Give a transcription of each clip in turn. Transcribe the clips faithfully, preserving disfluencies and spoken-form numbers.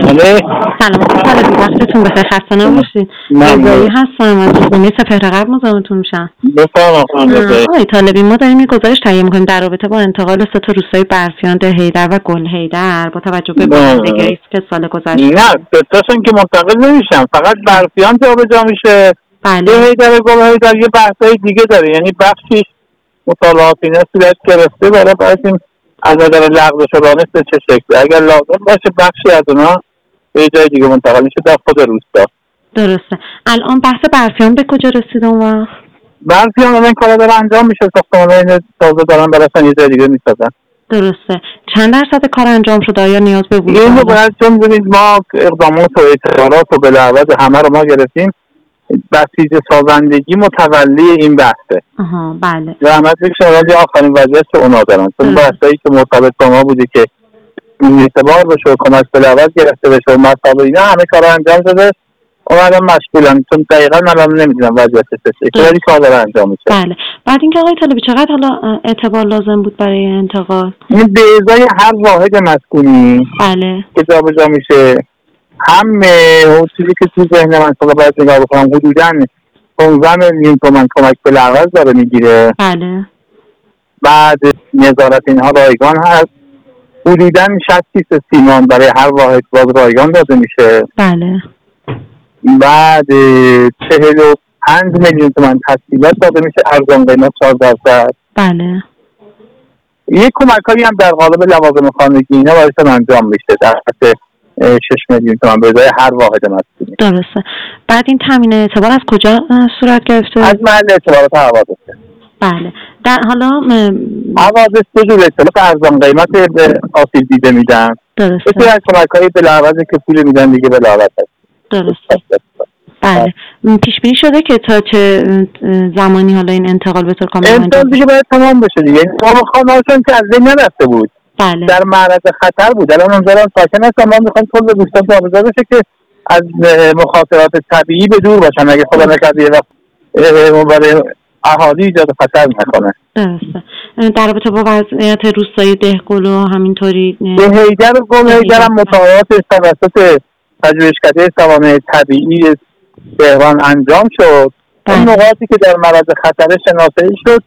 بله. سلام آقای وقتتون بخیر، خسته نباشید. رضایی هستم از روزنامه سپهر مزاحمتون میشم. بفرمایید خانم رضایی. آقای طالبی، ما داریم یک گزارش تهیه می‌کنیم در رابطه با انتقال سه تا روستای برفیان دهیدر و گل‌حیدر با توجه به بارندگی که سال گذشته. نه، ستاشون که منتقل نمیشن، فقط برفیان جابجا میشه. بله. دهیدر و گل‌حیدر یه بحثای دیگه داره، یعنی بخشی مطالعات اینا صورت گرفته برای بحثیم از نظر لغو شدنش به چه شکلی. اگر لازم باشه بخشی از اونا به جای دیگه منتقل میشه در خود روستا. درسته. الان بحث برفیان به کجا رسیده اون وقت؟ برفیان الان کارا داره انجام میشه، ساختمان‌های تازه دارن براشون یه جای دیگه میسازن. درسته. چند درصد کار انجام شده یا نیاز به ورود؟ اینو باید چون ببینید ما اقدامات و اعتبارات و بلعوض همه رو ما گرفتیم. بسیج سازندگی متولی این بحثه. آها بله. زحمت بکشن ولی آخرین وضعیت که اونا دارن. چون بحثایی که مرتبط با ما بوده که اعتبار بشه و کمک بلعوض گرفته بشه و مصابه اینا همه کار انجام شده. اونا هم مشغولن، چون دقیقا من نمیدونم وضعیتش چه ولی کار داره انجام میشه. بله. بعد اینکه آقای طالبی چقدر حالا اعتبار لازم بود برای انتقال؟ این به ازای هر واحد مسکونی بله که جابجا میشه، هم اون چیزی که تو ذهن من شده باید نگاه بکنم حدوداً پانزده میلیون تومان کمک بلعوض داره میگیره. بله. بعد نظارت اینها رایگان هست، حدوداً شصت کیسه سیمان برای هر واحد باز رایگان داده میشه. بله. بعد چهل و پنج میلیون تومان تسهیلات داده میشه ارزان قیمت چهار درصد. بله. یک کمک‌هایی هم در قالب لوازم خانگی اینا برایشون انجام میشه در حد شش میلیون تومان به ازای هر واحد مسکونی. درسته. بعد این تامین اعتبار از کجا صورت گرفته؟ از محل اعتبارات حوادث. بله. در حالا حوادث دو جور اطلاعات ارزان قیمت به آسیب دیده میدن. درسته. یکی از کمک‌های بلعوض که پول میدن دیگه بلعوض هست. درسته. بله. پیش بینی شده که تا چه زمانی حالا این انتقال به طور کامل انتقال دیگه باید تمام بشه دیگه. این خانه‌هاشون که از بین نرفته بود. بله. در معرض خطر بود. الان اونجا ساکن هستن، ما می‌خوایم کل دوستان جابجا بشه که از مخاطرات طبیعی به دور باشن. اگه خدا نکرده یه وقت برای اهالی ایجاد خطر نکنه. درسته. در رابطه با وضعیت روستای دهگل و همینطوری دهیدر و گل‌حیدر هم مطالعات توسط پژوهشکده سوانح طبیعی تهران انجام شد. این نقاطی که در معرض خطر شناسایی شد،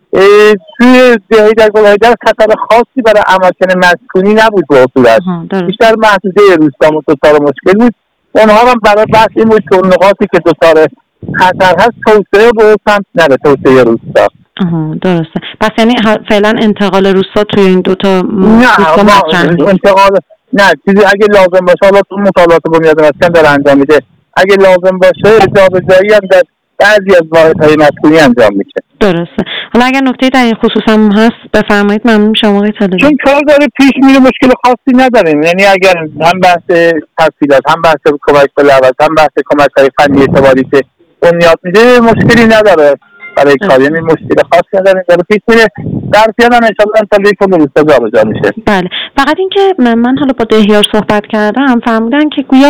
توی دهیدر گل‌حیدر خطر خاصی برای اماکن مسکونی نبود به صورت. بیشتر محدوده روستا دچار مشکل بود. اونها هم برای بحث این بود که نقاطی که دچار خطر هست توسعه به سمت نره، توسعه روستا. آها درسته. پس یعنی فعلا انتقال روستا توی این دوتا روستا مطرح انتقال نه چیزی اگه لازم باشه، حالا تو مطالعات بنیاد مسکن داره انجام میده، اگه لازم باشه جابجایی هم در بعضی از واحدهای مسکونی انجام میشه. درسته. حالا اگر نکته در این خصوص هم هست بفرمایید، ممنون میشم آقای طالبی. چون کار داره پیش میره مشکل خاصی نداریم، یعنی اگر هم بحث تفصیلات، هم بحث کمک بلعوض، هم بحث کمک‌های فنی اعتباری که بنیاد میده مشکلی نداره برای کار، یعنی مشکل خاصی نداره، داره پیش میره. در پیان هم انشاءالله انتقال کل روستا جابجا میشه. بله. فقط اینکه من حالا با دهیار صحبت کردم فرمودن که گویا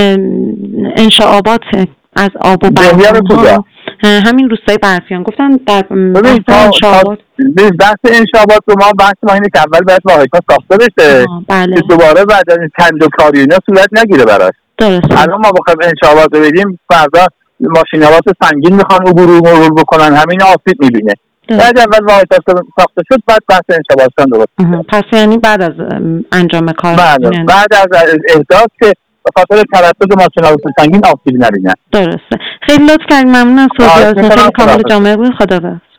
انشاءابات از آب و برق همین روستای برفیان گفتن در بحث انشاءابات. بحث انشاءابات رو ما بحث ما اینه که اول باید واحدها ساخته بشه بله. که دوباره بعد از چند و کاری اینا صورت نگیره براش. درسته. الان ما بخوایم انشاءابات رو بدیم فردا ماشینالات سنگین میخوان عبور و مرور بکنن، همین آسیب میبینه. بعد اول واحدها ساخته شد بعد بحث انشاءابات درست. پس یعنی بعد از انجام کار بعد, بعد از احداث که به خاطر تردد ماشین‌آلات سنگین آسیب نبینن. درسته. خیلی لطف کردید، ممنون از توضیحاتتون. خیلی کامل جامع بود. خداحافظ.